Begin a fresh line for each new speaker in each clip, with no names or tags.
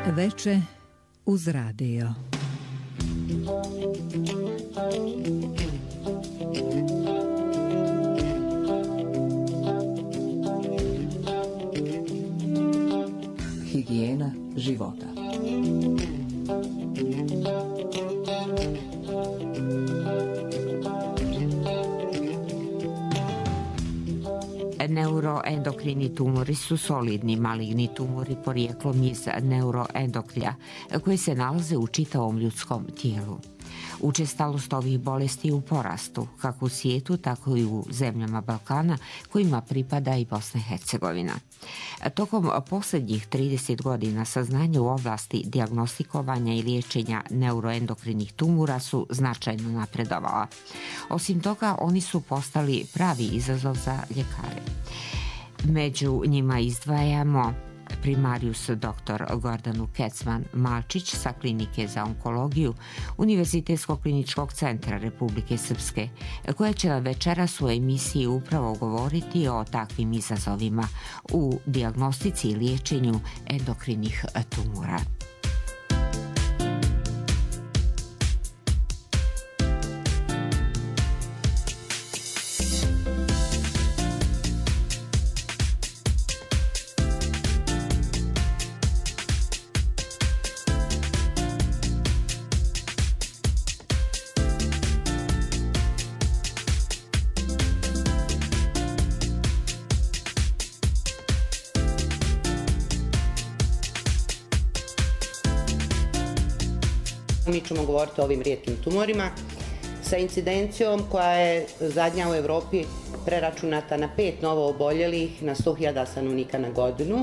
Veče uz radio.
Higijena života.
Neuroendokrini tumori su solidni maligni tumori porijeklom iz neuroendokrija koji se nalaze u čitavom ljudskom tijelu. Učestalost ovih bolesti je u porastu, kako u svijetu, tako i u zemljama Balkana, kojima pripada i Bosna i Hercegovina. Tokom posljednjih 30 godina saznanja u oblasti dijagnostikovanja i liječenja neuroendokrinih tumora su značajno napredovala. Osim toga, oni su postali pravi izazov za ljekare. Među njima izdvajamo primarius dr. Gordanu Kecman-Malčić sa Klinike za onkologiju Univerzitetskog kliničkog centra Republike Srpske, koja će nam večeras u emisiji upravo govoriti o takvim izazovima u dijagnostici i liječenju endokrinih tumora.
Mi ćemo govoriti o ovim rijetkim tumorima sa incidencijom koja je zadnja u Evropi preračunata na 5 novo oboljelih na 100.000 stanovnika na godinu.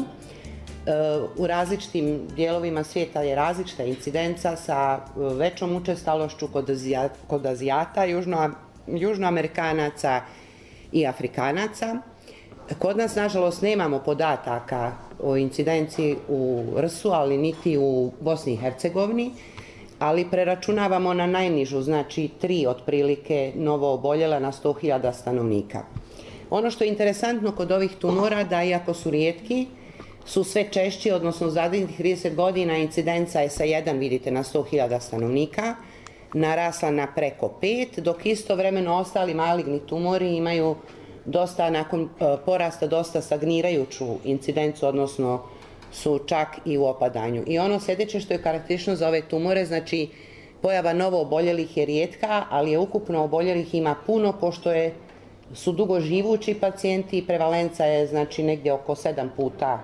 U različitim dijelovima svijeta je različita incidenca sa većom učestalošću kod Azijata, Južnoamerikanaca i Afrikanaca. Kod nas, nažalost, nemamo podataka o incidenciji u RS-u, ali niti u Bosni i Hercegovini, ali preračunavamo na najnižu, znači 3 otprilike novo oboljela na 100.000 stanovnika. Ono što je interesantno kod ovih tumora, da iako su rijetki, su sve češći, odnosno zadnjih 30 godina incidenca je sa 1, vidite, na 100.000 stanovnika, narasla na preko 5, dok istovremeno ostali maligni tumori imaju dosta, nakon porasta, dosta stagnirajuću incidencu, odnosno su čak i u opadanju. I ono sljedeće što je karakteristično za ove tumore, znači pojava novo oboljelih je rijetka, ali je ukupno oboljelih ima puno, pošto su dugo živući pacijenti, prevalenca je znači negdje oko 7 puta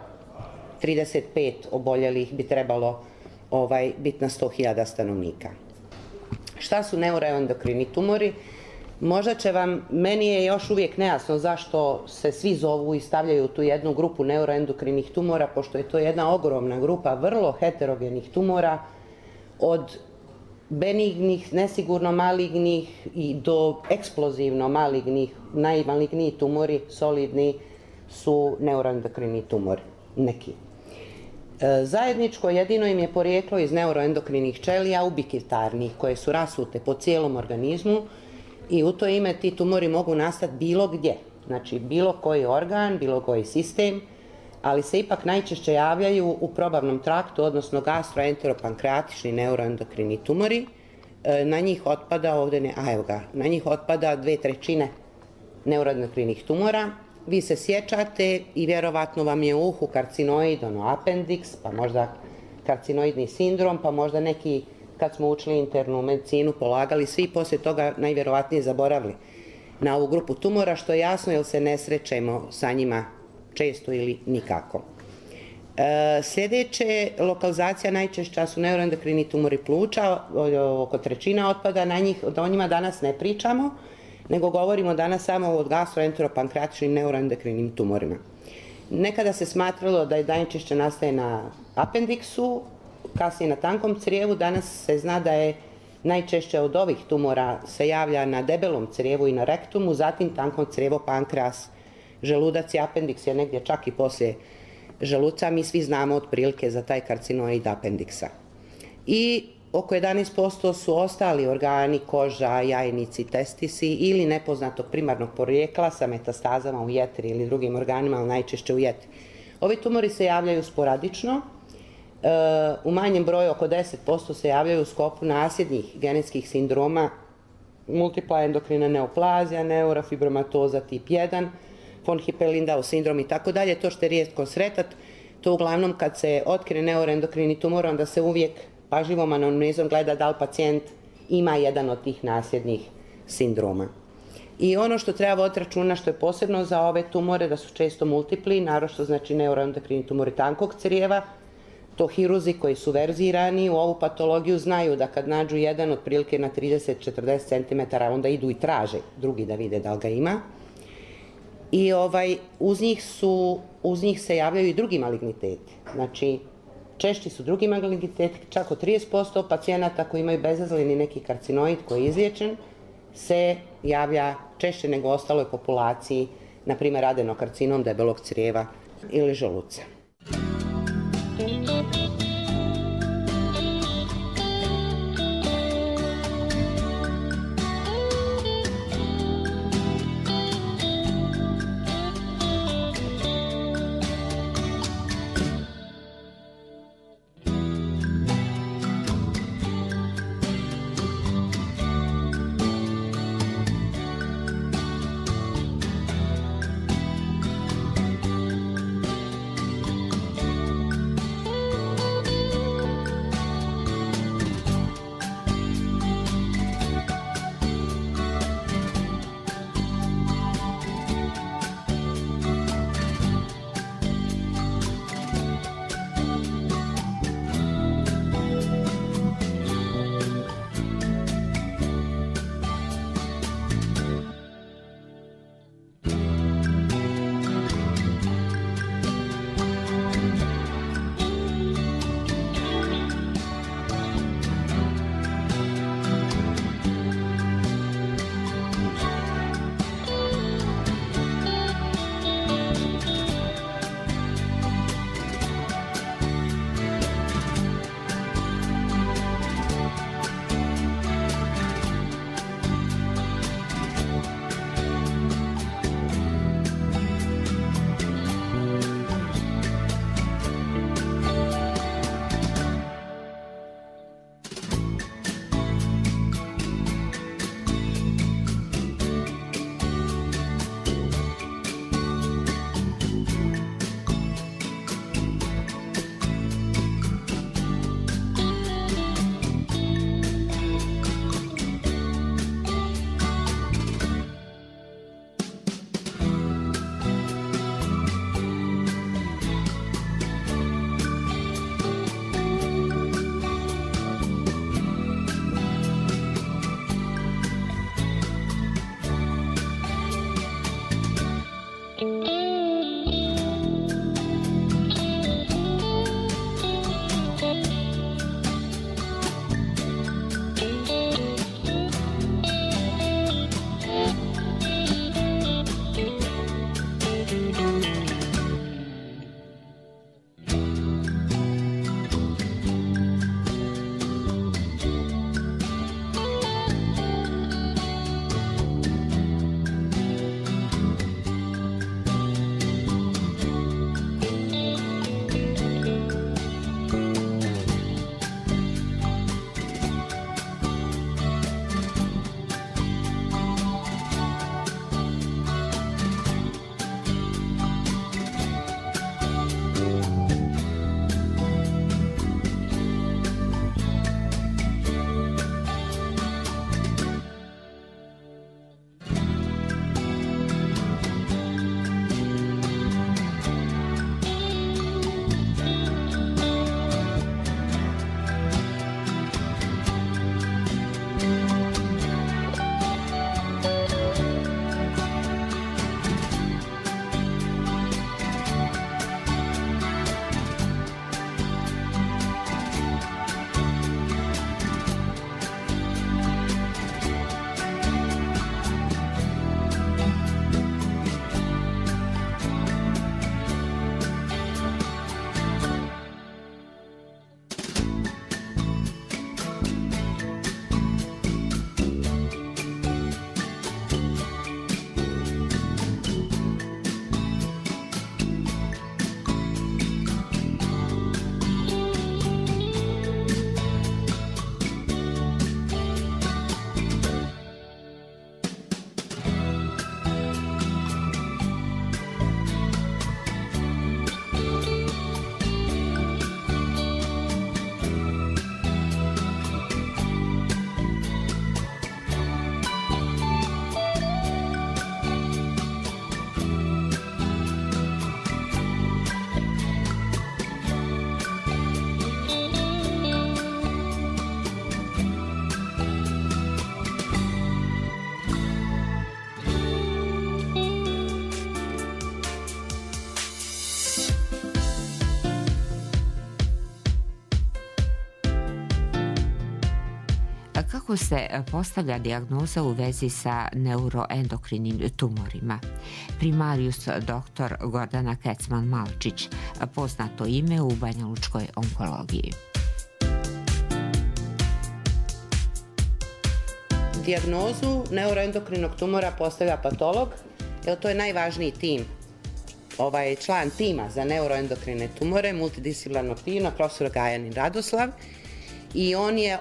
35 oboljelih bi trebalo biti na 100.000 stanovnika. Šta su neuroendokrini tumori? Možda će meni je još uvijek nejasno zašto se svi zovu i stavljaju tu jednu grupu neuroendokrinih tumora, pošto je to jedna ogromna grupa vrlo heterogenih tumora, od benignih, nesigurno malignih i do eksplozivno malignih. Najmaligniji tumori, solidni, su neuroendokrini tumori, neki. Zajedničko jedino im je porijeklo iz neuroendokrinih ćelija ubiquitarnih, koje su rasute po cijelom organizmu, i u to ime ti tumori mogu nastati bilo gdje, znači bilo koji organ, bilo koji sistem, ali se ipak najčešće javljaju u probavnom traktu, odnosno gastroenteropankreatični neuroendokrini tumori. Na njih otpada, na njih otpada 2/3 neuroendokrinih tumora. Vi se sjećate i vjerovatno vam je u uhu karcinoid, apendiks, pa možda karcinoidni sindrom, pa možda neki, kad smo učili internu medicinu, polagali, svi poslije toga najvjerovatnije zaboravili na ovu grupu tumora, što je jasno jer se ne srećemo sa njima često ili nikako. Sljedeće, lokalizacija najčešća su neuroendokrini tumori pluća, oko 1/3 otpada na njih, o njima danas ne pričamo, nego govorimo danas samo o gastroenteropankreatičnim neuroendokrinim tumorima. Nekada se smatralo da je najčešće nastaje na apendiksu, kasnije na tankom crijevu, danas se zna da je najčešće od ovih tumora se javlja na debelom crijevu i na rektumu, zatim tankom crijevo, pankreas, želudac i apendiks je negdje čak i poslije želuca. Mi svi znamo otprilike za taj karcinoid apendiksa. I oko 11% su ostali organi, koža, jajnici, testisi ili nepoznatog primarnog porijekla sa metastazama u jetri ili drugim organima, ali najčešće u jetri. Ovi tumori se javljaju sporadično U manjem broju, oko 10%, se javljaju u sklopu nasljednih genetskih sindroma, multipla endokrina neoplazija, neurofibromatoza tip 1, von Hippel-Lindau sindrom i tako dalje. To što je rijetko sretat, to uglavnom kad se otkrije neuroendokrini tumor, onda se uvijek pažljivom anamnezom gleda da li pacijent ima jedan od tih nasljednih sindroma. I ono što treba voditi računa, što je posebno za ove tumore, da su često multipli, naročito znači neuroendokrini tumori tankog crijeva. To hiruzi koji su verzirani u ovu patologiju znaju da kad nađu jedan otprilike na 30-40 cm, onda idu i traže drugi da vide da li ga ima. I uz njih se javljaju i drugi maligniteti. Znači, češći su drugi maligniteti, čak od 30% pacijenata koji imaju bezazleni neki karcinoid koji je izliječen, se javlja češće nego u ostaloj populaciji, na primjer adenokarcinom debelog crijeva ili želuca.
Kako se postavlja dijagnoza u vezi sa neuroendokrinim tumorima? Primarius dr. Gordana Kecman-Malčić, poznato ime u banjalučkoj onkologiji.
Dijagnozu neuroendokrinog tumora postavlja patolog, jer to je najvažniji tim, član tima za neuroendokrine tumore, multidisciplinarnog tima, profesor Gajanin Radoslav, i on je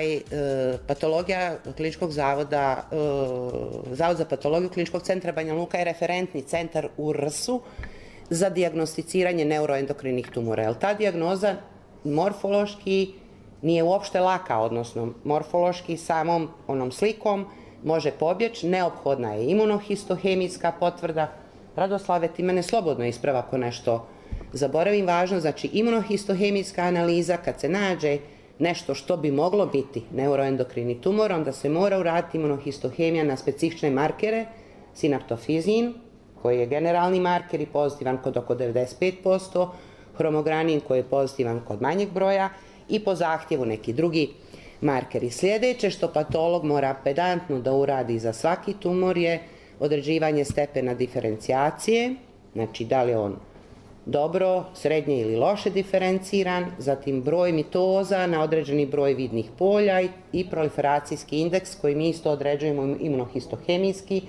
patologija kliničkog zavoda, Zavod za patologiju kliničkog centra Banja Luka je referentni centar u RS-u za dijagnosticiranje neuroendokrinih tumora. Jer ta dijagnoza morfološki nije uopšte laka, odnosno morfološki samom onom slikom može pobjeći, neophodna je imunohistohemijska potvrda. Radoslave, ti mene slobodno isprava ako nešto zaboravim važno, znači imunohistohemijska analiza, kad se nađe nešto što bi moglo biti neuroendokrini tumor, onda se mora uraditi imunohistohemija na specifične markere, sinaptofizin, koji je generalni marker i pozitivan kod oko 95%, hromogranin koji je pozitivan kod manjeg broja i po zahtjevu neki drugi markeri. Sljedeće što patolog mora pedantno da uradi za svaki tumor je određivanje stepena diferencijacije, znači da li je on dobro, srednje ili loše diferenciran, zatim broj mitoza na određeni broj vidnih polja i proliferacijski indeks koji mi isto određujemo imunohistohemijski,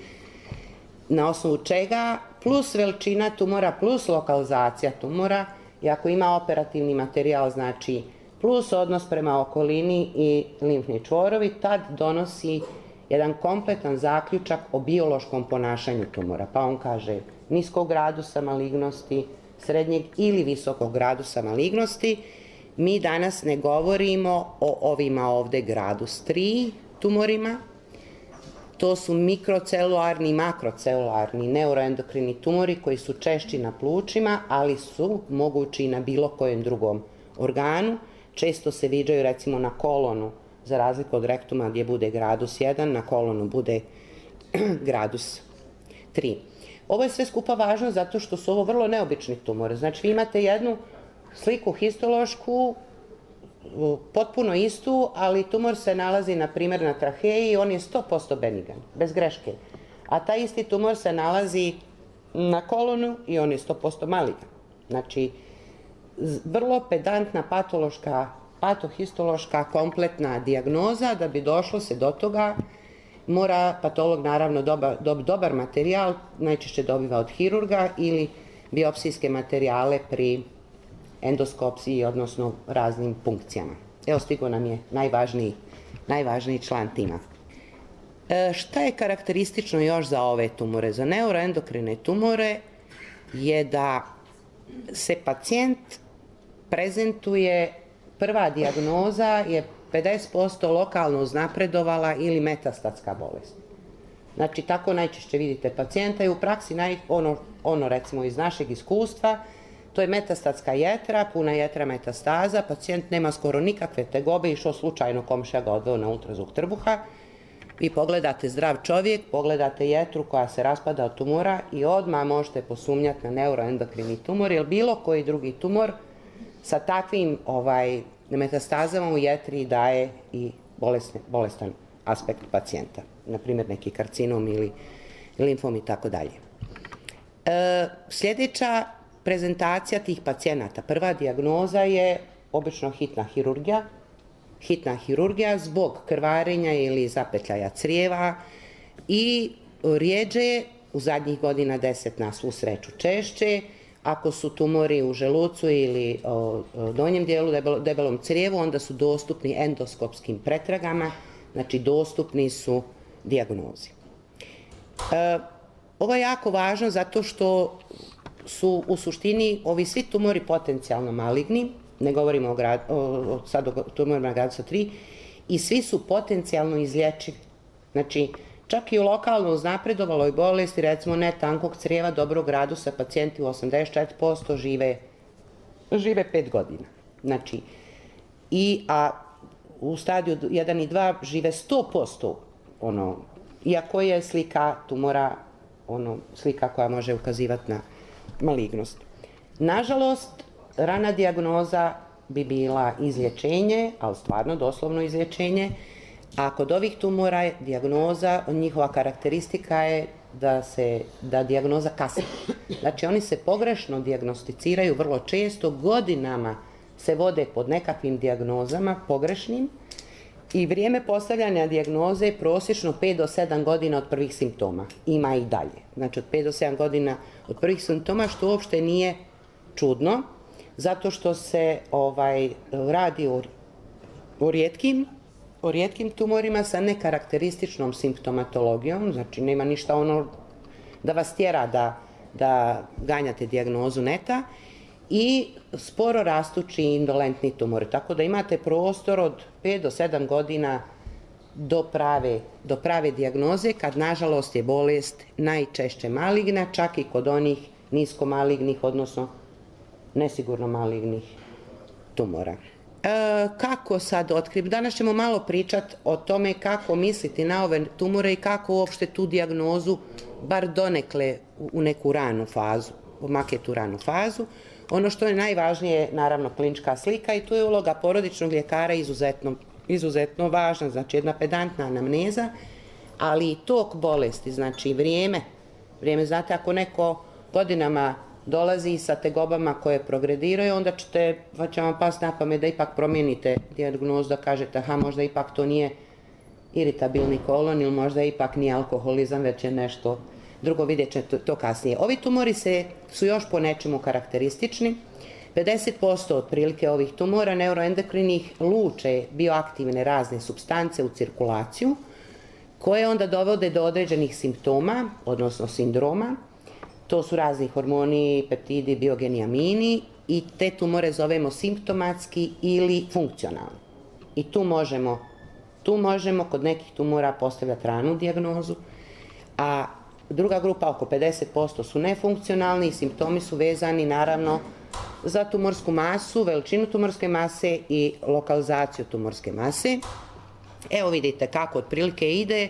na osnovu čega plus veličina tumora plus lokalizacija tumora i ako ima operativni materijal, znači plus odnos prema okolini i limfni čvorovi, tad donosi jedan kompletan zaključak o biološkom ponašanju tumora. Pa on kaže niskog gradusa malignosti, srednjeg ili visokog gradusa malignosti. Mi danas ne govorimo o ovima ovde gradus 3 tumorima. To su mikrocelularni i makrocelularni neuroendokrini tumori koji su češći na plućima, ali su mogući i na bilo kojem drugom organu. Često se viđaju recimo na kolonu, za razliku od rektuma gdje bude gradus 1, na kolonu bude gradus 3. Ovo je sve skupa važno zato što su ovo vrlo neobični tumore. Znači vi imate jednu sliku histološku, potpuno istu, ali tumor se nalazi na primjer na traheji i on je 100% benigan, bez greške. A taj isti tumor se nalazi na kolonu i on je 100% maligan. Znači, vrlo pedantna patohistološka kompletna dijagnoza. Da bi došlo se do toga mora patolog naravno dobiti dobar materijal, najčešće dobiva od hirurga ili biopsijske materijale pri endoskopsiji, odnosno raznim punkcijama. Evo stigo nam je najvažniji član tima. Šta je karakteristično još za ove tumore? Za neuroendokrine tumore je da se pacijent prezentuje, prva dijagnoza je 50% lokalno uznapredovala ili metastatska bolest. Znači, tako najčešće vidite pacijenta i u praksi ono recimo iz našeg iskustva, to je metastatska jetra, puna jetra metastaza, pacijent nema skoro nikakve tegobe, išao slučajno komšija ga odveo na ultrazvuk trbuha, vi pogledate zdrav čovjek, pogledate jetru koja se raspada od tumora i odmah možete posumnjati na neuroendokrini tumor, jer bilo koji drugi tumor sa takvim metastazama u jetri daje i bolestan aspekt pacijenta, na primjer neki karcinom ili limfom i tako dalje. Sljedeća prezentacija tih pacijenata, prva dijagnoza je obično hitna hirurgija zbog krvarenja ili zapetljaja crijeva i rijeđe, u zadnjih godina 10 na svu sreću češće, ako su tumori u želucu ili donjem dijelu, debelom crijevu, onda su dostupni endoskopskim pretragama, znači dostupni su dijagnozi. Ovo je jako važno zato što su u suštini ovi svi tumori potencijalno maligni, ne govorimo sad o tumorima gradusa 3, i svi su potencijalno izlječivi. Znači, čak i u lokalno uznapredovaloj bolesti, recimo ne tankog crijeva, dobrog gradusa, pacijenti u 84% žive 5 godina. Znači, a u stadiju 1 i 2 žive 100%, iako je slika tumora, slika koja može ukazivati na malignost. Nažalost, rana dijagnoza bi bila izlječenje, ali stvarno doslovno izlječenje, A kod ovih tumora je dijagnoza, njihova karakteristika je da dijagnoza kasni. Znači oni se pogrešno dijagnosticiraju vrlo često, godinama se vode pod nekakvim dijagnozama pogrešnim i vrijeme postavljanja dijagnoze je prosječno 5 do 7 godina od prvih simptoma. Ima i dalje. Znači od 5 do 7 godina od prvih simptoma, što uopšte nije čudno, zato što se radi o rijetkim tumorima sa nekarakterističnom simptomatologijom, znači nema ništa ono da vas tjera da ganjate dijagnozu neta, i sporo rastući indolentni tumori. Tako da imate prostor od 5 do 7 godina do prave dijagnoze, kad nažalost je bolest najčešće maligna, čak i kod onih nisko malignih, odnosno nesigurno malignih tumora. Kako sad otkriti? Danas ćemo malo pričati o tome kako misliti na ove tumore i kako uopšte tu dijagnozu, bar donekle u neku ranu fazu, maketi u ranu fazu. Ono što je najvažnije je naravno klinička slika i tu je uloga porodičnog ljekara izuzetno važna, znači jedna pedantna anamneza, ali i tok bolesti, znači vrijeme. Znate, ako neko godinama dolazi sa tegobama koje progrediraju, onda će vam pasti na pamet da ipak promijenite dijagnozu, da kažete aha, možda ipak to nije iritabilni kolon ili možda ipak nije alkoholizam, već je nešto drugo, vidjet ćete to kasnije. Ovi tumori su još po nečemu karakteristični. 50% otprilike ovih tumora neuroendokrinih luče bioaktivne razne supstance u cirkulaciju, koje onda dovode do određenih simptoma, odnosno sindroma. To su razni hormoni, peptidi, biogeni amini i te tumore zovemo simptomatski ili funkcionalni. I tu možemo kod nekih tumora postavljati ranu dijagnozu, a druga grupa, oko 50%, su nefunkcionalni i simptomi su vezani naravno za tumorsku masu, veličinu tumorske mase i lokalizaciju tumorske mase. Evo vidite kako otprilike ide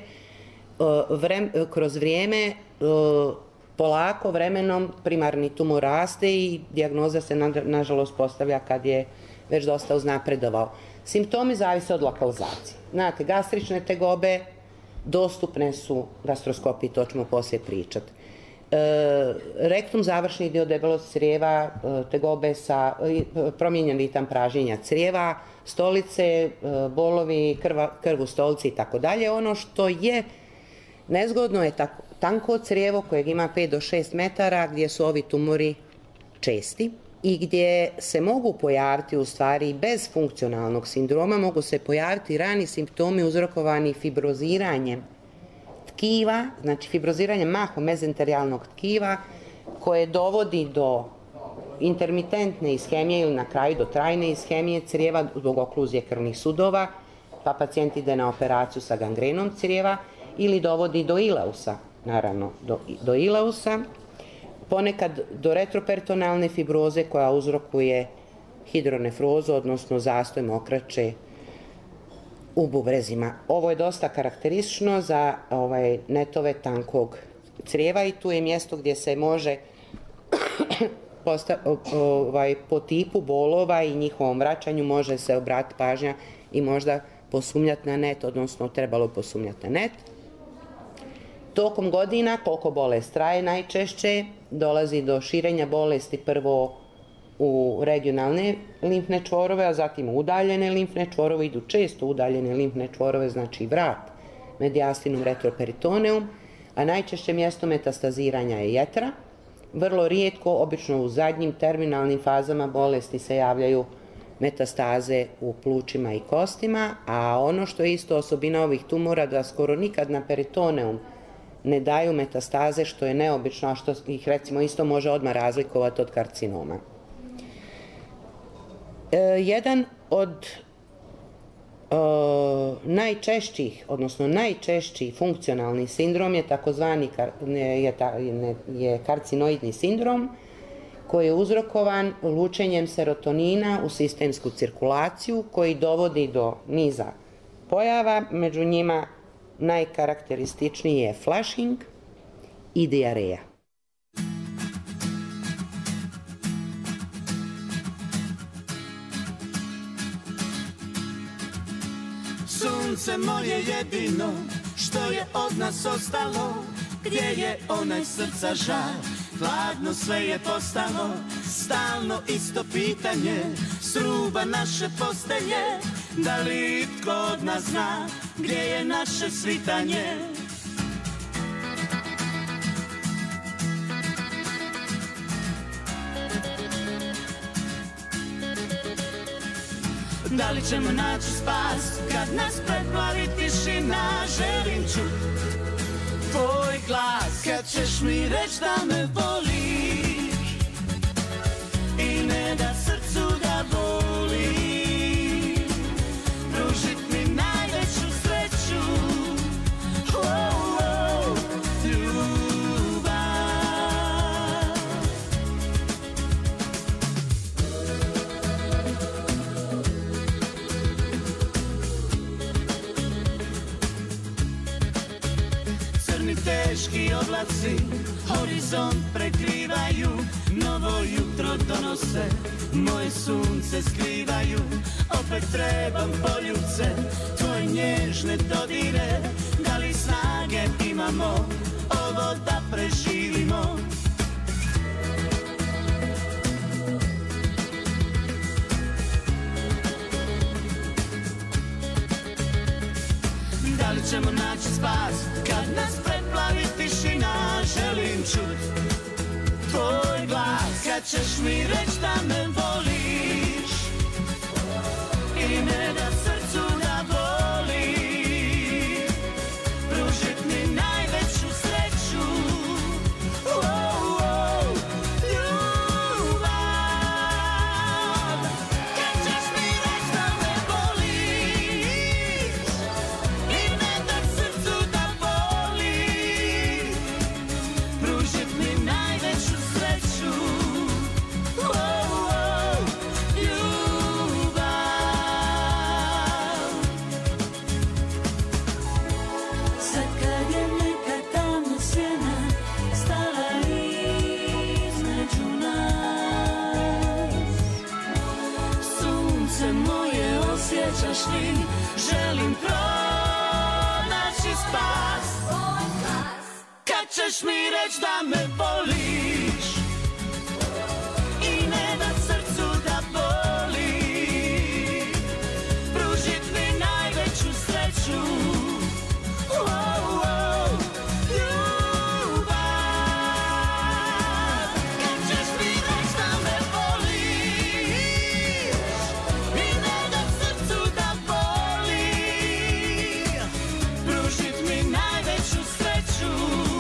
kroz vrijeme, polako vremenom primarni tumor raste i dijagnoza se nažalost postavlja kad je već dosta uznapredovao. Simptomi zavise od lokalizacije. Znate, gastrične tegobe dostupne su gastroskopiji, to ćemo poslije pričati. Rektum, završni dio debelosti crijeva, tegobe sa promijenjen ritam pražnjenja crijeva, stolice, bolovi, krv u stolici i tako dalje. Ono što je nezgodno je tanko crijevo kojeg ima 5 do 6 metara, gdje su ovi tumori česti i gdje se mogu pojaviti, u stvari bez funkcionalnog sindroma, mogu se pojaviti rani simptomi uzrokovani fibroziranjem tkiva, znači fibroziranjem mahom mezenterijalnog tkiva, koje dovodi do intermitentne ishemije ili na kraju do trajne ishemije crijeva zbog okluzije krvnih sudova, pa pacijent ide na operaciju sa gangrenom crijeva, ili dovodi do ileusa, naravno do ileusa, ponekad do retroperitonealne fibroze koja uzrokuje hidronefrozu, odnosno zastoj mokraće u bubrezima. Ovo je dosta karakteristično za netove tankog crijeva i tu je mjesto gdje se može po tipu bolova i njihovom vraćanju može se obratiti pažnja i možda posumnjati na net, odnosno trebalo posumnjati na net. Tokom godina, koliko bolest traje najčešće, dolazi do širenja bolesti prvo u regionalne limfne čvorove, a zatim u udaljene limfne čvorove, idu često udaljene limfne čvorove, znači vrat, mediastinum, retroperitoneum, a najčešće mjesto metastaziranja je jetra. Vrlo rijetko, obično u zadnjim terminalnim fazama bolesti se javljaju metastaze u plućima i kostima, a ono što je isto osobina ovih tumora da skoro nikad na peritoneum ne daju metastaze, što je neobično, a što ih recimo isto može odmah razlikovati od karcinoma. Jedan od najčešći funkcionalni sindrom je takozvani karcinoidni sindrom, koji je uzrokovan lučenjem serotonina u sistemsku cirkulaciju, koji dovodi do niza pojava, među njima najkarakterističniji je flushing i dijareja.
So Sunce moje jedino, što je od nas ostalo, gdje je onaj srca žar, hladno sve je postalo, stalno isto pitanje, s ruba naše postelje, da li itko od nas zna, gdje je naše svitanje? Da li ćemo naći spas kad nas preplavi tišina? Želim čut tvoj glas kad ćeš mi reći da me voliš i ne da srcu da boli. Pružit mi najveću sreću, ljubav. Crni teški oblaci horizont prekrivaju, novo jutro donose, moje sunce skrivaju. Opet trebam poljubce, tvoje nježne dodire, da li snage imamo ovo da preživimo? Da li ćemo naći spas kad nas preplavi tišina? Želim čut tvoj glas kad ćeš mi reći da me voliš i ne da srcu da boli. Pružit mi najveću sreću, ljubav. Kad ćeš mi reći da me voliš i ne da srcu da boli. Pružit mi najveću sreću, ljubav. Sad kad je neka tamna sjena stala između nas, sunce moje osjećaš li? Želim pronaći spas kad ćeš mi reći da me voliš i ne da srcu da boli. Pružit mi najveću sreću, ljubav. Kad ćeš mi reći da me voliš i ne da srcu da boli. Pružit mi najveću sreću,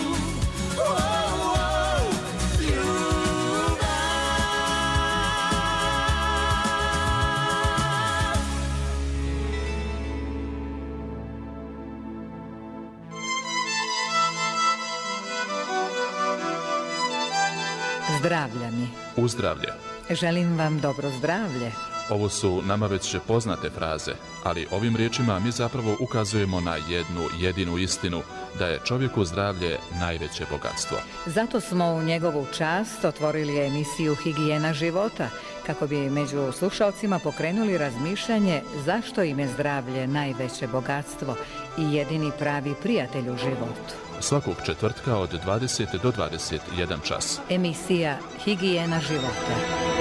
Zdravlja mi.
Uzdravlje.
Želim vam dobro zdravlje.
Ovo su nama već poznate fraze, ali ovim riječima mi zapravo ukazujemo na jednu jedinu istinu, da je čovjeku zdravlje najveće bogatstvo.
Zato smo u njegovu čast otvorili emisiju Higijena života, kako bi među slušalcima pokrenuli razmišljanje zašto im je zdravlje najveće bogatstvo i jedini pravi prijatelj u životu.
Svakog četvrtka od 20 do 21 čas.
Emisija Higijena života.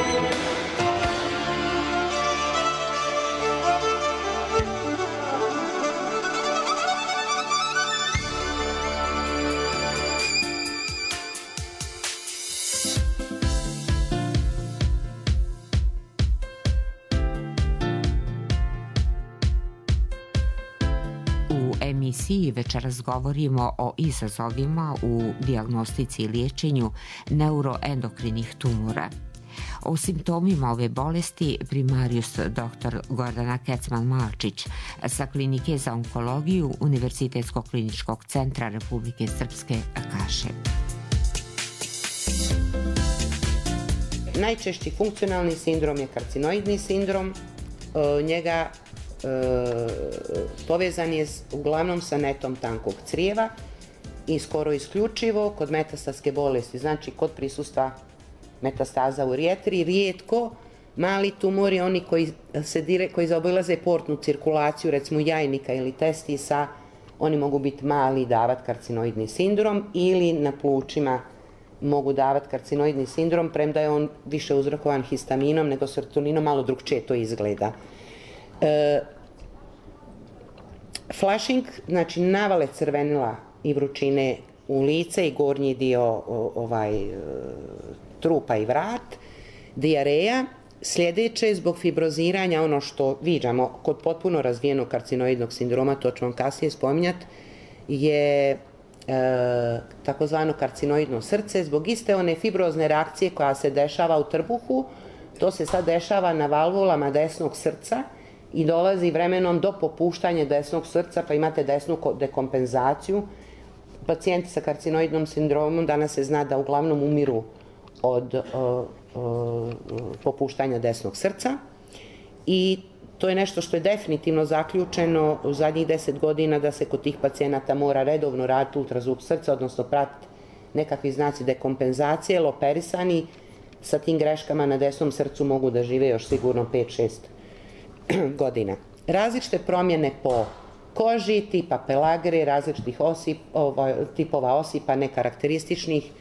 emisiji večeras govorimo o izazovima u dijagnostici i liječenju neuroendokrinih tumora. O simptomima ove bolesti primarijus dr. Gordana Kecman-Malčić sa Klinike za onkologiju Univerzitetskog kliničkog centra Republike Srpske kaže.
Najčešći funkcionalni sindrom je karcinoidni sindrom. Njega povezan je uglavnom sa netom tankog crijeva i skoro isključivo kod metastatske bolesti, znači kod prisustva metastaza u rijetri, rijetko Mali tumori, oni koji zaobilaze portnu cirkulaciju, recimo jajnika ili testisa, oni mogu biti mali i davati karcinoidni sindrom, ili na plućima mogu davati karcinoidni sindrom, premda je on više uzrokovan histaminom nego serotoninom, malo drugčije to izgleda. Flushing, znači navale crvenila i vrućine u lice i gornji dio trupa i vrat, dijareja. Sljedeće, zbog fibroziranja, ono što viđamo kod potpuno razvijenog karcinoidnog sindroma, to ću vam kasnije spominjati, je takozvano karcinoidno srce. Zbog iste one fibrozne reakcije koja se dešava u trbuhu, to se sad dešava na valvulama desnog srca i dolazi vremenom do popuštanja desnog srca, pa imate desnu dekompenzaciju. Pacijenti sa karcinoidnom sindromom danas se zna da uglavnom umiru od popuštanja desnog srca i to je nešto što je definitivno zaključeno u zadnjih 10 godina, da se kod tih pacijenata mora redovno raditi ultrazvuk srca, odnosno pratiti nekakvi znaci dekompenzacije, jer operisani sa tim greškama na desnom srcu mogu da žive još sigurno 5-6 godina. Različite promjene po koži, tipa pelagre, različitih tipova osipa, nekarakterističnih,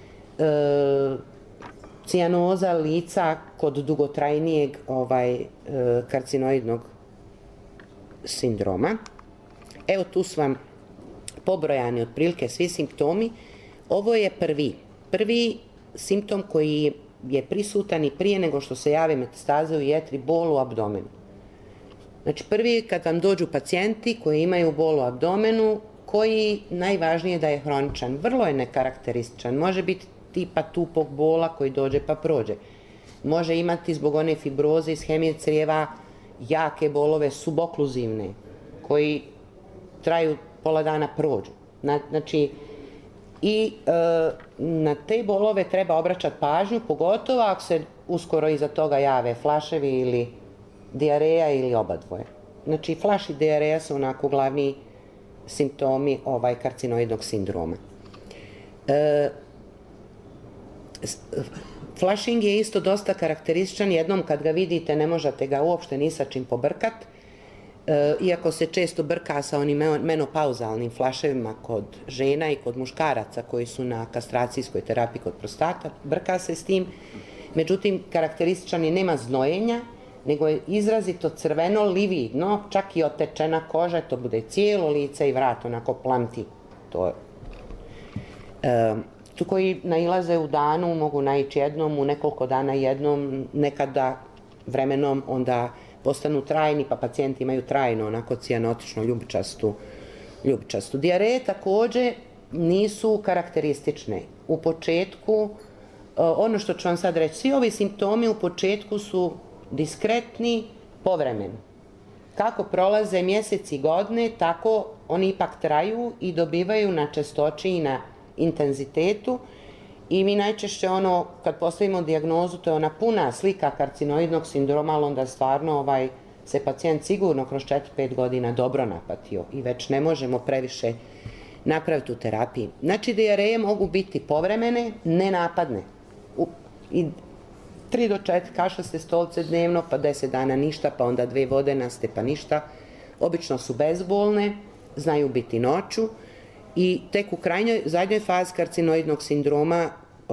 cijanoza lica kod dugotrajnijeg karcinoidnog sindroma. Evo tu su vam pobrojani otprilike svi simptomi. Ovo je prvi simptom koji je prisutan i prije nego što se jave metastaze u jetri, bol u abdomenu. Znači prvi kad vam dođu pacijenti koji imaju bol u abdomenu, koji najvažnije da je hroničan, vrlo je nekarakterističan, može biti tipa tupog bola koji dođe pa prođe. Može imati zbog one fibroze, ishemije crijeva, jake bolove subokluzivne, koji traju pola dana prođu. Znači, i na te bolove treba obraćati pažnju, pogotovo ako se uskoro iza toga jave flaševi ili dijareja ili obadvoje. Znači, flaš i dijareja su onako glavni simptomi karcinoidnog sindroma. Flushing je isto dosta karakterističan, jednom kad ga vidite ne možete ga uopšte ni sa čim pobrkat, iako se često brka sa onim menopauzalnim flaševima kod žena i kod muškaraca koji su na kastracijskoj terapiji kod prostata, brka se s tim. Međutim, karakterističan je, nema znojenja, nego je izrazito crveno, lividno, čak i otečena koža, to bude cijelo lice i vrat, onako plamti. Tu koji nailaze u danu mogu naići jednom, u nekoliko dana jednom, nekada vremenom onda postanu trajni, pa pacijenti imaju trajno, onako cijanotično ljubičastu. Dijareje također nisu karakteristične. U početku, ono što ću vam sad reći, svi ovi simptomi u početku su diskretni, povremeni. Kako prolaze mjeseci i godine, tako oni ipak traju i dobivaju na čestoći i na intenzitetu i mi najčešće kad postavimo dijagnozu, to je ona puna slika karcinoidnog sindroma, ali onda stvarno se pacijent sigurno kroz 4-5 godina dobro napatio i već ne možemo previše napraviti u terapiji. Znači, dijareje mogu biti povremene, nenapadne. I 3 do 4 kašaste stolice dnevno, pa 10 dana ništa, pa onda 2 vodenaste, pa ništa. Obično su bezbolne, znaju biti noću. I tek u zadnjoj fazi karcinoidnog sindroma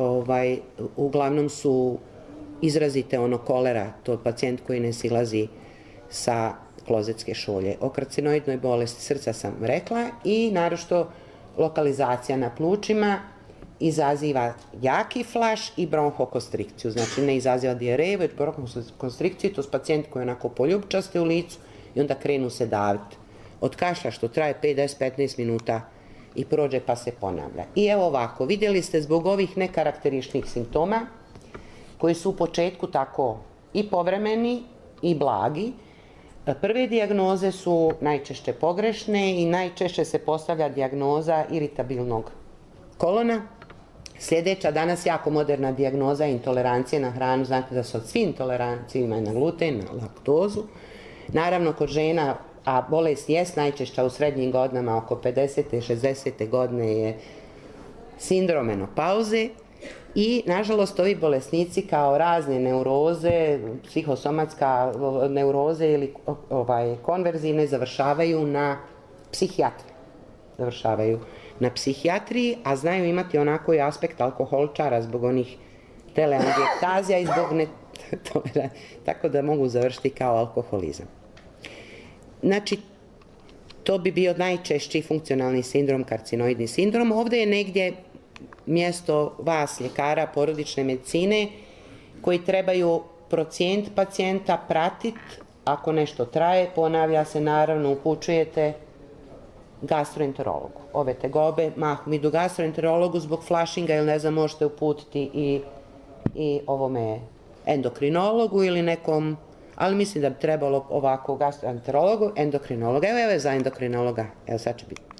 uglavnom su izrazite kolera, to je pacijent koji ne silazi sa klozetske šolje. O karcinoidnoj bolesti srca sam rekla i naročito lokalizacija na plućima izaziva jaki flaš i bronhokonstrikciju. Znači ne izaziva dijareju, već bronhokonstrikciju, to su pacijenti koji onako poljubčaste u licu i onda krenu se daviti. Od kašlja što traje 5-15 minuta i prođe pa se ponavlja. I evo ovako, vidjeli ste zbog ovih nekarakterističnih simptoma koji su u početku tako i povremeni i blagi. Prve dijagnoze su najčešće pogrešne i najčešće se postavlja dijagnoza iritabilnog kolona. Sljedeća, danas jako moderna dijagnoza je intolerancija na hranu. Znate da su od svi intolerancije imaju na gluten, na laktozu. Naravno, kod žena, a bolest jest najčešća u srednjim godinama, oko 50. i 60. godine je sindrom menopauze I, nažalost, ovi bolesnici kao razne neuroze, psihosomatska neuroze ili konverzivne završavaju na psihijatriji. A znaju imati onako i aspekt alkoholčara zbog onih teleangiektazija i zbog tako da mogu završiti kao alkoholizam. Znači, to bi bio najčešći funkcionalni sindrom, karcinoidni sindrom. Ovde je negdje mjesto vas, ljekara porodične medicine, koji trebaju procijeniti pacijenta, pratiti, ako nešto traje, ponavlja se, naravno, upućujete gastroenterologu. Ove tegobe mahom idu gastroenterologu zbog flashinga ili ne znam, možete uputiti i ovome endokrinologu ili nekom, ali mislim da bi trebalo ovako gastroenterologu, endokrinologa. Evo je za endokrinologa, evo sad će biti.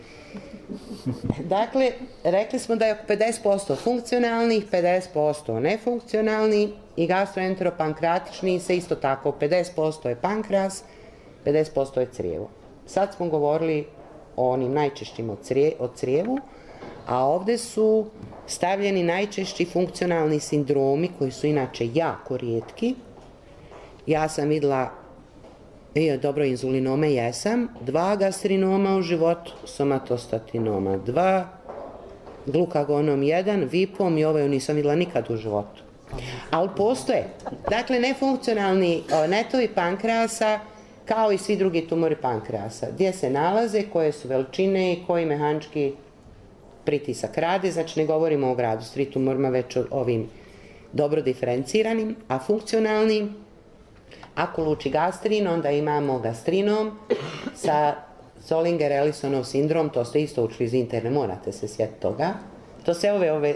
Dakle, rekli smo da je oko 50% funkcionalnih, 50% nefunkcionalni i gastroenteropankratični se isto tako, 50% je pankreas, 50% je crijevo. Sad smo govorili o onim najčešćim od crijevu, a ovde su stavljeni najčešći funkcionalni sindromi koji su inače jako rijetki. Ja sam videla, dobro, inzulinome jesam, 2 gastrinoma u životu, somatostatinoma 2, glukagonom 1, vipom i ovaj nisam videla nikad u životu. Ali postoje. Dakle, nefunkcionalni netovi pankreasa, kao i svi drugi tumori pankreasa. Gdje se nalaze, koje su veličine i koji mehanički pritisak rade, znači ne govorimo o gradu s 3 tumorima, već o ovim dobro diferenciranim, a funkcionalni, ako luči gastrin, onda imamo gastrinom sa Zollinger-Ellisonov sindrom, to ste isto učili iz interne, morate se sjetiti toga. To se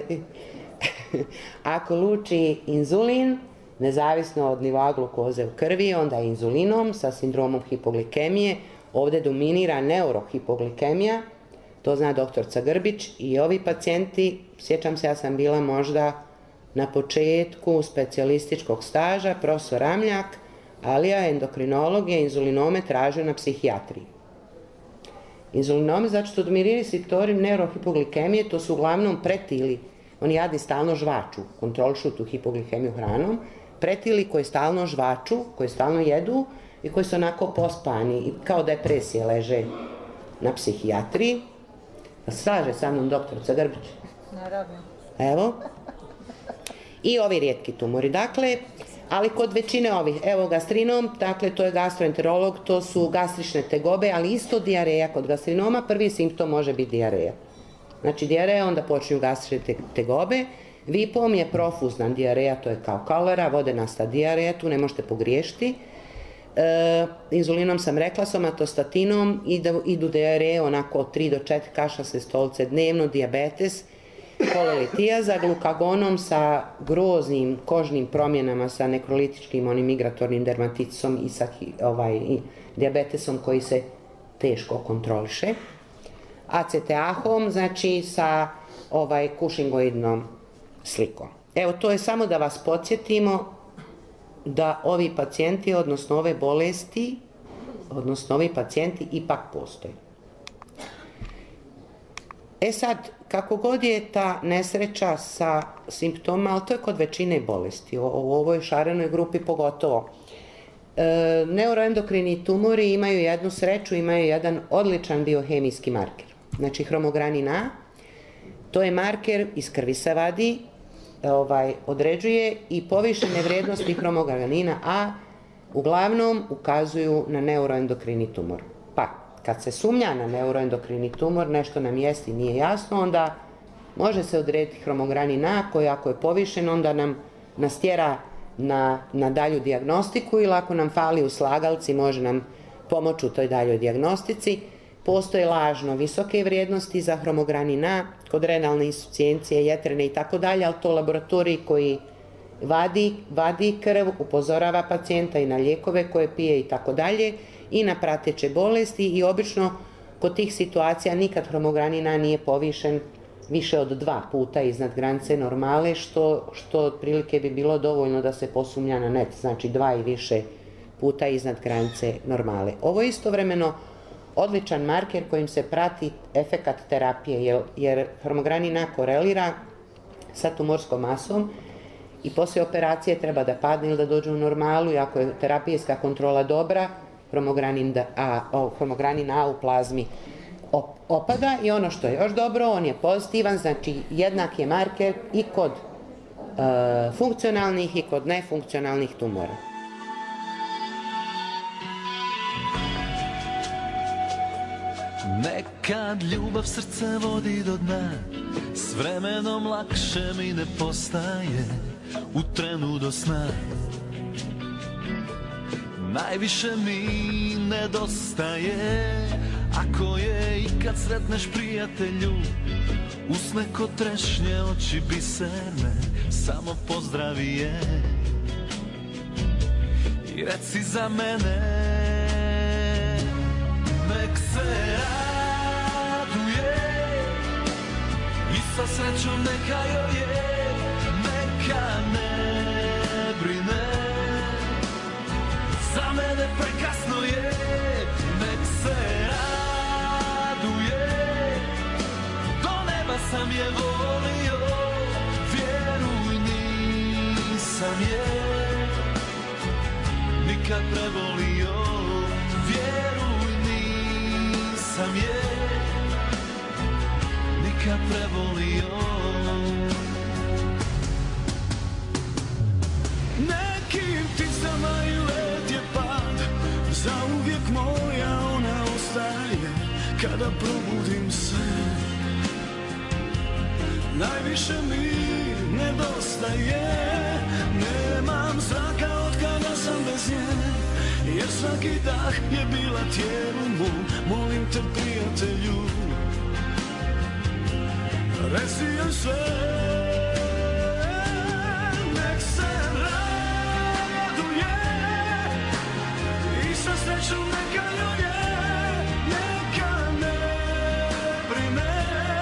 ako luči inzulin, nezavisno od nivoa glukoze u krvi, onda je inzulinom sa sindromom hipoglikemije. Ovdje dominira neurohipoglikemija, to zna doktorca Grbić i ovi pacijenti, sjećam se, ja sam bila možda na početku specijalističkog staža, profesor Ramljak, Alija, endokrinolog je inzulinome tražio na psihijatriji. Inzulinome, znači što dominiraju simptomi neurohipoglikemije, to su uglavnom pretili, oni jadni stalno žvaču, kontrolišu tu hipoglikemiju hranom, pretili koji stalno žvaču, koji stalno jedu i koji su onako pospani, kao depresije leže na psihijatriji. Slaže sa mnom doktorica Grbić?
Naravno.
Evo. I ovi rijetki tumori. Dakle, ali kod većine ovih, evo gastrinom, dakle to je gastroenterolog, to su gastrične tegobe, ali isto dijareja. Kod gastrinoma prvi simptom može biti dijareja. Znači dijareja, onda počinju gastrične tegobe. Vipom je profuzna dijareja, to je kao kolera, vodenasta dijareja, tu ne možete pogriješiti. Inzulinom sam rekla, somatostatinom idu dijareje onako od 3 do 4 kašaste stolice dnevno, dijabetes, kolelitijaza, glukagonom sa groznim kožnim promjenama, sa nekrolitičkim, onim migratornim dermatitisom i sa dijabetesom koji se teško kontroliše. ACTH-om, znači sa kušingoidnom slikom. Evo, to je samo da vas podsjetimo da ovi pacijenti, odnosno ove bolesti, odnosno ovi pacijenti ipak postoje. E sad, kako god je ta nesreća sa simptomima, ali to je kod većine bolesti, u ovoj šarenoj grupi pogotovo. Neuroendokrini tumori imaju jednu sreću, imaju jedan odličan biohemijski marker. Znači, hromogranin A, to je marker, iz krvi se vadi, određuje i povišene vrijednosti hromogranina A uglavnom ukazuju na neuroendokrini tumor. Pa, kad se sumnja na neuroendokrini tumor, nešto nam jesti nije jasno, onda može se odrediti hromogranin A koji ako je povišen, onda nas tjera na dalju dijagnostiku ili ako nam fali u slagalci, može nam pomoći u toj daljoj dijagnostici. Postoje lažno visoke vrijednosti za hromogranin A, kod renalne insuficijencije, jetrene i tako dalje, ali to laboratorij koji vadi krv, upozorava pacijenta i na lijekove koje pije i tako dalje i na prateće bolesti i obično kod tih situacija nikad hromogranin A nije povišen više od 2 puta iznad granice normale, što otprilike bi bilo dovoljno da se posumnja na net, znači 2 i više puta iznad granice normale. Ovo je istovremeno odličan marker kojim se prati efekat terapije, jer hromogranin A korelira sa tumorskom masom i poslije operacije treba da padne ili da dođe u normalu i ako je terapijska kontrola dobra, homogranin A u plazmi opada i ono što je još dobro, on je pozitivan, znači jednak je marker i kod funkcionalnih i kod nefunkcionalnih tumora.
Nekad ljubav srce vodi do dna, s vremenom lakše mi ne postaje, u trenu do sna. Najviše mi nedostaje, ako je ikad sretneš prijatelju, usne ko trešnje, oči biserne, samo pozdravi je i reci za mene, nek se raduje i sa srećom neka joj je, neka ne brine, za mene prekasno je, nek se raduje, do neba sam je volio, vjeruj nisam je nikad prevolio, vjeruj nisam je nikad prevolio. Nekim pticama i let je pad, zauvijek moja ona ostaje, kada probudim se, najviše mi nedostaje, nemam zraka od kada sam bez nje, jer svaki dah je bila tijelu mom, molim te prijatelju, reci joj sve, nek se raduje i sa srećom neka joj je, neka ne brine,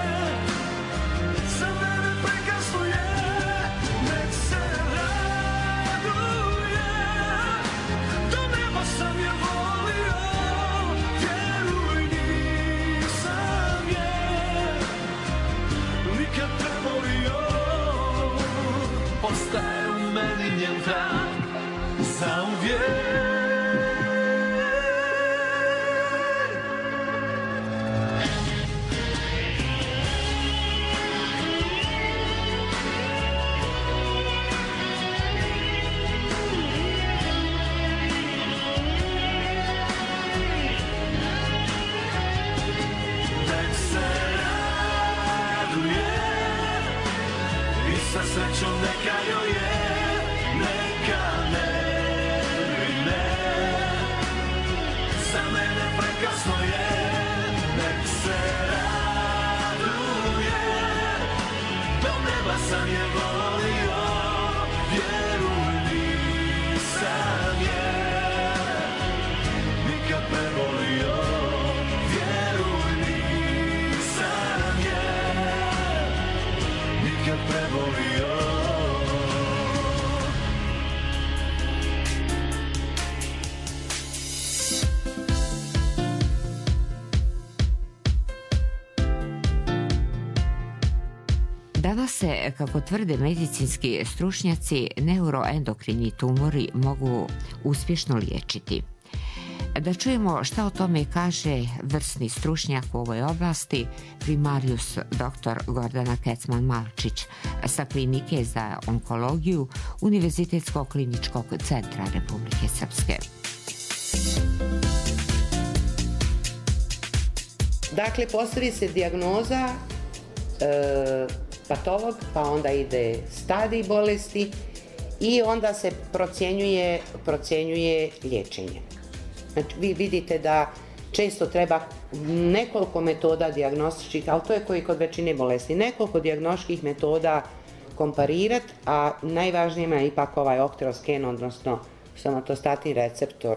za mene prekasno je, nek se raduje, do neba sam je volio, vjeruj nisam je nikad prevolio, ostaje u meni njen trag zauvijek. Nek se raduje i sa srećom neka joj je, neka ne brine, za mene prekasno je, nek se raduje, do neba sam je volio, vjeruj nisam je nikad prevolio, vjeruj nisam je nikad prevolio.
Danas se, kako tvrde medicinski stručnjaci, neuroendokrini tumori mogu uspješno liječiti. Da čujemo šta o tome kaže vrsni stručnjak u ovoj oblasti, primarius dr. Gordana Kecman-Malčić sa Klinike za onkologiju Univerzitetskog kliničkog centra Republike Srpske.
Dakle, postavi se dijagnoza, patolog, pa onda ide stadij bolesti i onda se procjenjuje liječenje. Znači, vi vidite da često treba nekoliko metoda dijagnostičkih, ali to je koji kod većine bolesti, nekoliko dijagnostičkih metoda komparirati, a najvažnijima je ipak ovaj okterosken, odnosno somatostatin receptor,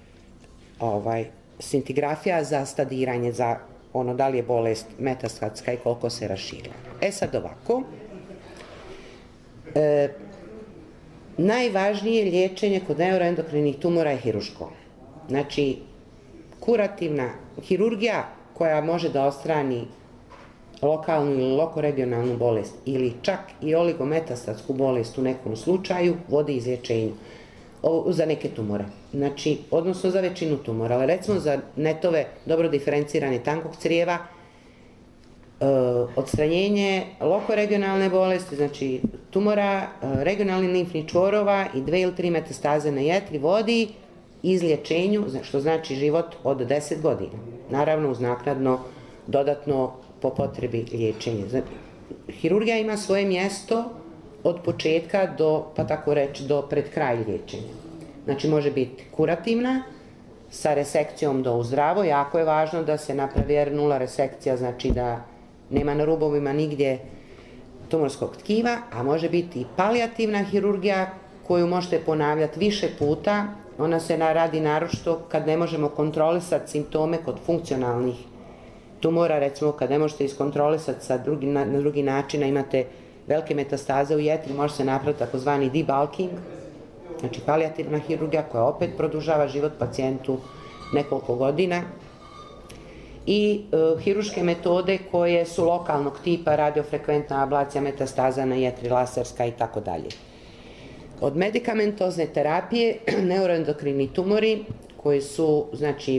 scintigrafija za stadiranje, za ono da li je bolest metastatska i koliko se raširila. Sad ovako, najvažnije liječenje kod neuroendokrinih tumora je hirurško. Znači, kurativna hirurgija koja može da odstrani lokalnu ili lokoregionalnu bolest ili čak i oligometastatsku bolest u nekom slučaju vodi izlječenju za neke tumore. Znači, odnosno za većinu tumora, ali recimo za netove dobro diferencirane tankog crijeva, odstranjenje lokoregionalne bolesti, znači tumora, regionalnih limfnih čvorova i 2 ili 3 metastaze na jetri vodi izlječenju, što znači život od 10 godina. Naravno, uz naknadno dodatno po potrebi liječenja. Hirurgija ima svoje mjesto od početka do, pa tako reći, do pred kraj liječenja. Znači, može biti kurativna, sa resekcijom do uzdravo. Jako je važno da se napravi R0 resekcija, znači da nema na rubovima nigdje tumorskog tkiva, a može biti i palijativna hirurgija koju možete ponavljati više puta. Ona se radi naročito kad ne možemo kontrolisati simptome kod funkcionalnih tumora, recimo kad ne možete iskontrolisati na drugi način, imate velike metastaze u jetri, može se napraviti takozvani debulking, znači palijativna hirurgija koja opet produžava život pacijentu nekoliko godina, i hirurške metode koje su lokalnog tipa, radiofrekventna ablacija, metastaza na jetri, laserska i tako dalje. Od medikamentozne terapije, neuroendokrini tumori koji su, znači,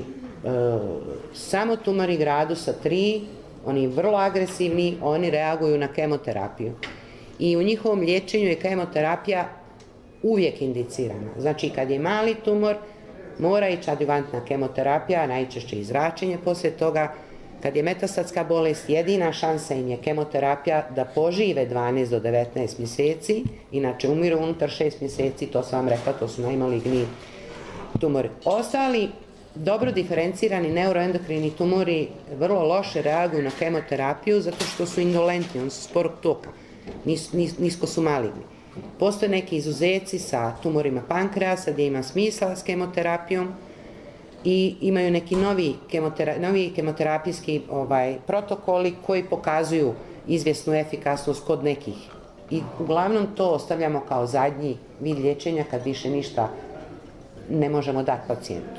samo tumori gradusa 3, oni vrlo agresivni, oni reaguju na kemoterapiju. I u njihovom liječenju je kemoterapija uvijek indicirana. Znači, kad je mali tumor, mora ići adjuvantna kemoterapija, najčešće i zračenje poslije toga. Kad je metastatska bolest, jedina šansa im je kemoterapija da požive 12 do 19 mjeseci, inače umiru unutar 6 mjeseci, to sam vam rekla, to su najmaligniji tumori. Ostali dobro diferencirani neuroendokrini tumori vrlo loše reaguju na kemoterapiju zato što su indolentni, oni su sporog toka, nisko su maligni. Postoje neki izuzeci sa tumorima pankreasa gdje ima smisla s kemoterapijom i imaju neki novi kemoterapijski protokoli koji pokazuju izvjesnu efikasnost kod nekih. I uglavnom to ostavljamo kao zadnji vid liječenja kad više ništa ne možemo dati pacijentu.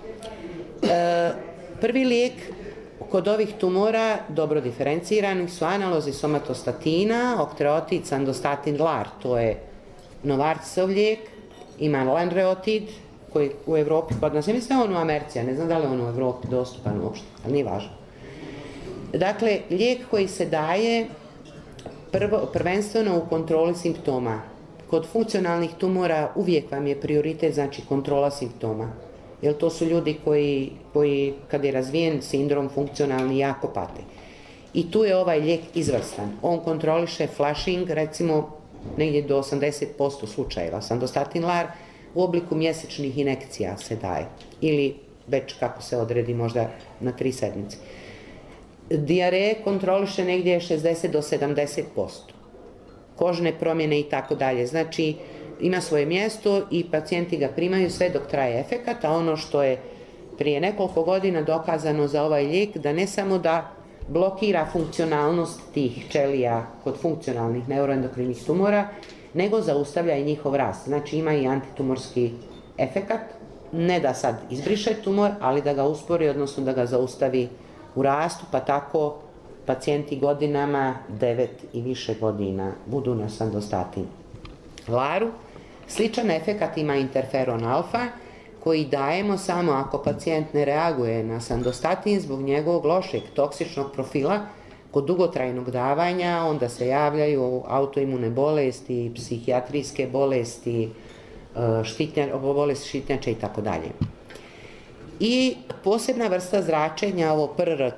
Prvi lijek kod ovih tumora dobro diferenciranih su analozi somatostatina, okteotid, sandostatin, LAR, to je Novartisov lijek, ima Lanreotid, koji u Evropi kod nas, ja mislim da je on u Americi, ja ne znam da li je on u Evropi dostupan uopšte, ali nije važno. Dakle, lijek koji se daje prvenstveno u kontroli simptoma. Kod funkcionalnih tumora uvijek vam je prioritet, znači kontrola simptoma. Jer to su ljudi koji kad je razvijen sindrom funkcionalni, jako pate. I tu je ovaj lijek izvrstan. On kontroliše flushing, recimo, negdje do 80% slučajeva. Sandostatin LAR u obliku mjesečnih injekcija se daje. Ili već kako se odredi, možda na 3 sedmice. Dijareje kontroliše negdje 60 do 70%. Kožne promjene i tako dalje. Znači, ima svoje mjesto i pacijenti ga primaju sve dok traje efekat, a ono što je prije nekoliko godina dokazano za ovaj lijek, da ne samo da blokira funkcionalnost tih ćelija kod funkcionalnih neuroendokrinih tumora, nego zaustavlja i njihov rast. Znači, ima i antitumorski efekat, ne da sad izbriše tumor, ali da ga uspori, odnosno da ga zaustavi u rastu, pa tako pacijenti godinama, 9 i više godina, budu na sandostatin LAR-u. Sličan efekat ima interferon alfa, koji dajemo samo ako pacijent ne reaguje na sandostatin zbog njegovog lošeg toksičnog profila. Kod dugotrajnog davanja onda se javljaju autoimune bolesti, psihijatrijske bolesti, bolest štitnjače i tako dalje. I posebna vrsta zračenja, ovo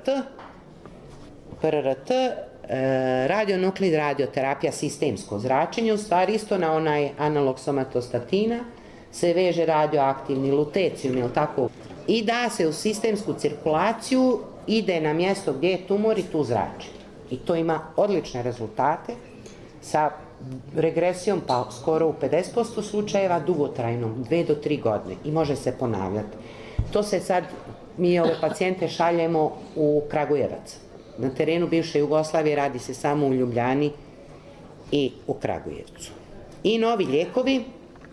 PRRT, radionuklid radioterapija, sistemsko zračenje, u stvari isto na onaj analog somatostatina, se veže radioaktivni lutecijum, je li tako? I da se u sistemsku cirkulaciju, ide na mjesto gdje je tumor i tu zrači. I to ima odlične rezultate sa regresijom pa skoro u 50% slučajeva, dugotrajnom, 2 do 3 godine i može se ponavljati. To se sad, mi ove pacijente šaljemo u Kragujevac. Na terenu bivše Jugoslavije radi se samo u Ljubljani i u Kragujevcu. I novi lijekovi,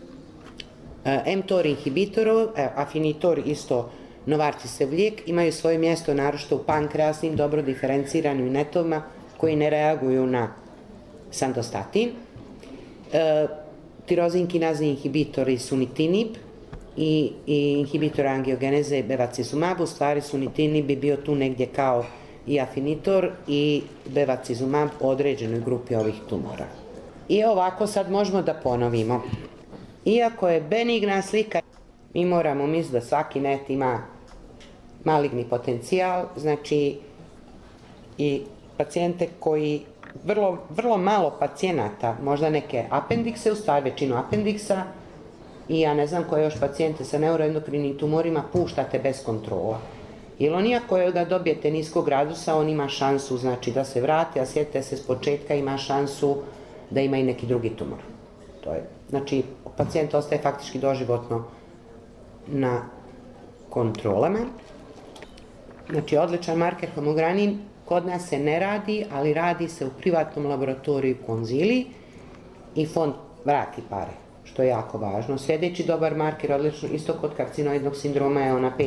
mTOR inhibitoru, Afinitor isto Novartisov lijek, imaju svoje mjesto naročito u pankreasnim, dobro diferenciranim netovima, koji ne reaguju na sandostatin. Tirozin kinazni inhibitori sunitinib i inhibitor angiogeneze bevacizumab. U stvari sunitinib bi bio tu negdje kao i afinitor i bevacizumab u određenoj grupi ovih tumora. I ovako sad možemo da ponovimo. Iako je benigna slika, mi moramo misliti da svaki net ima maligni potencijal, znači i pacijente koji, vrlo malo pacijenata, možda neke apendikse, u stvari većinu apendiksa, i ja ne znam koje još pacijente sa neuroendokrinim tumorima puštate bez kontrola. Jer on iako ga dobijete niskog gradusa, on ima šansu znači, da se vrati, a sjetite se s početka ima šansu da ima i neki drugi tumor. Znači, pacijent ostaje faktički doživotno na kontrolama. Znači, odličan marker homogranin kod nas se ne radi, ali radi se u privatnom laboratoriju Konzili i fond vrati pare, što je jako važno. Sljedeći dobar marker, odlično, isto kod karcinoidnog sindroma je ona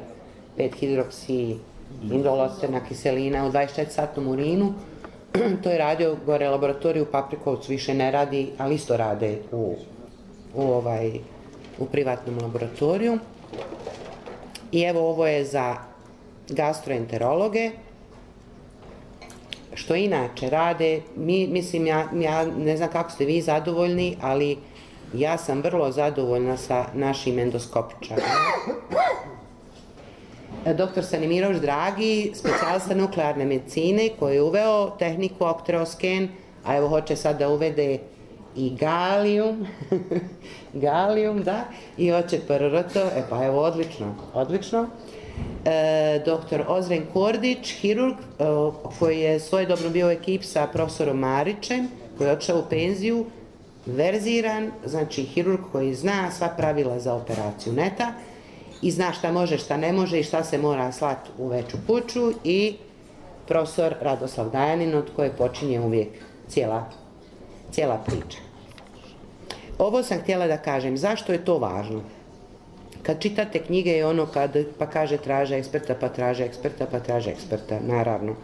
5-hidroksiindolostena kiselina u 24-satnom urinu. To je radio gore laboratoriju u Paprikovcu, više ne radi, ali isto rade u privatnom laboratoriju. I evo ovo je za gastroenterologe, što inače rade, mislim, ja ne znam kako ste vi zadovoljni, ali ja sam vrlo zadovoljna sa našim endoskopičarima. Dr. Sanimirović Dragi, specijalista nuklearne medicine, koji je uveo tehniku opterosken, a evo hoće sad da uvede i galijum, da, i hoće PRRT, pa evo odlično. Dr. Ozren Kordić, hirurg, koji je svojedobno bio u ekipi sa profesorom Marićem, koji je otišao u penziju, verziran, znači hirurg koji zna sva pravila za operaciju neta i zna šta može, šta ne može i šta se mora slati u veću kuću, i profesor Radoslav Dajanin, od koje počinje uvijek cijela priča. Ovo sam htjela da kažem, zašto je to važno? Kad čitate knjige je ono pa kaže traže eksperta, pa traže eksperta, pa traže eksperta, naravno.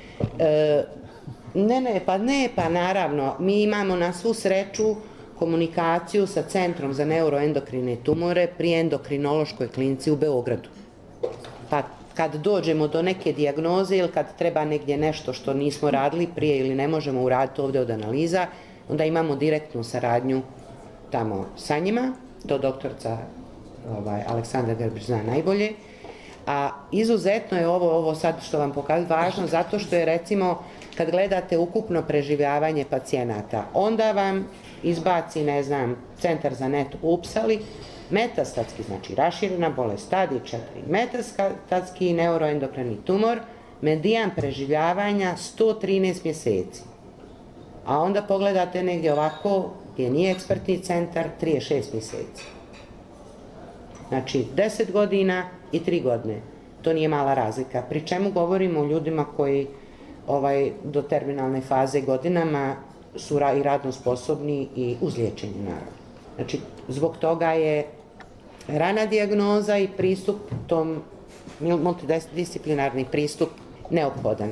Pa naravno, mi imamo na svu sreću komunikaciju sa Centrom za neuroendokrine tumore pri endokrinološkoj klinici u Beogradu. Pa kad dođemo do neke dijagnoze ili kad treba negdje nešto što nismo radili prije ili ne možemo uraditi ovdje od analiza, onda imamo direktnu saradnju tamo sa njima, to doktorca Aleksandar Grbić zna najbolje, a izuzetno je ovo sad što vam pokazujem važno zato što je recimo kad gledate ukupno preživljavanje pacijenata, onda vam izbaci, ne znam, Centar za net u Upsali, metastatski, znači raširena bolest, stadij 4, metastatski neuroendokrini tumor, medijan preživljavanja 113 mjeseci. A onda pogledate negdje ovako, gdje nije ekspertni centar, 36 mjeseci. Znači, 10 godina i 3 godine. To nije mala razlika. Pri čemu govorimo o ljudima koji do terminalne faze godinama su i radno sposobni i uz liječenje, naravno. Znači, zbog toga je rana dijagnoza i pristup tom multidisciplinarni pristup neophodan.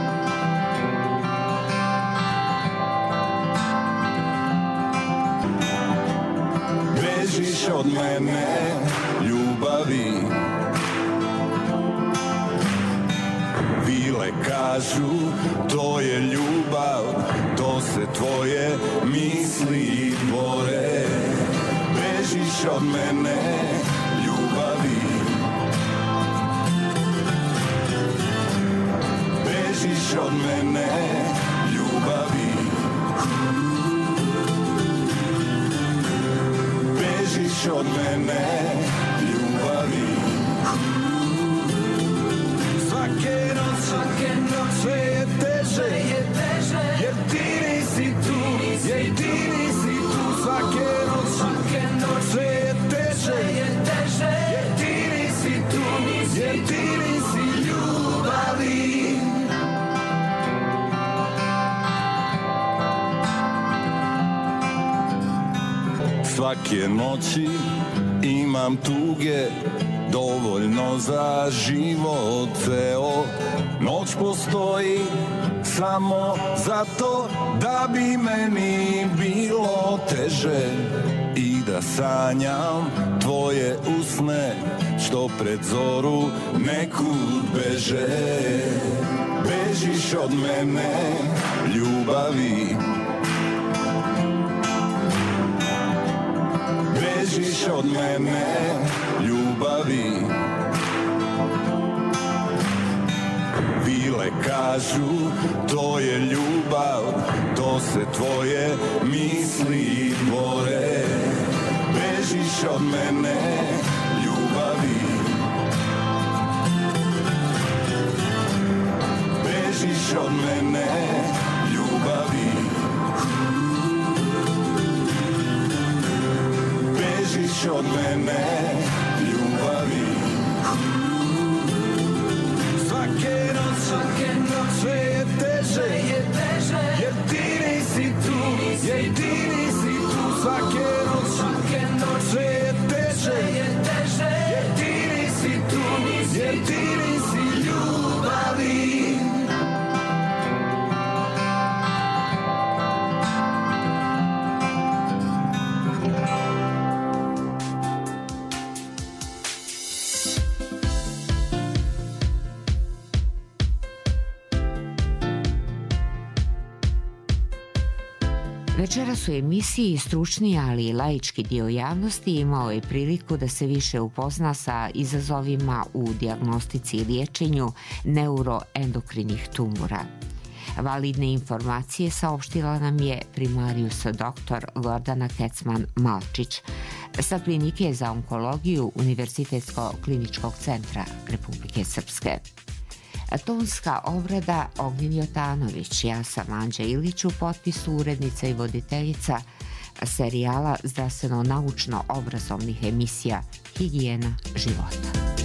Bežiš od mene, ljubavi, vile kažu, to je ljubav, to se tvoje misli bore. Bežiš od mene, ljubavi, bežiš od mene, ljubavi, bežiš od mene, ljubavi. Svake noć sve je teže, jer ti nisi tu, svake noć sve je teže, jer ti nisi tu, jer ti nisi ljubavi. Svake noći imam tuge, dovoljno za život ceo. Noć postoji
samo zato da bi meni bilo teže i da sanjam tvoje usne što pred zoru nekud beže. Bežiš od mene, ljubavi, bežiš od mene, ljubavi. Vile kažu, to je ljubav, to se tvoje misli dvore. Bežiš od mene, ljubavi, bežiš od mene, ljubavi. Bežiš od mene, ljubavi. Svake noć sve je teže, jer ti nisi tu, jer ti nisi tu. Svake noć sve je teže, jer ti nisi tu, jer ti nisi ljubavi.
Večeras u emisiji stručni, ali i laički dio javnosti imao je priliku da se više upozna sa izazovima u dijagnostici i liječenju neuroendokrinih tumora. Validne informacije saopštila nam je primarius dr. Gordana Kecman-Malčić sa Klinike za onkologiju Univerzitetskog kliničkog centra Republike Srpske. Tonska obrada Ognjen Jotanović, ja sam Anđa Ilić, u potpisu urednica i voditeljica serijala zdravstveno-naučno-obrazovnih emisija Higijena života.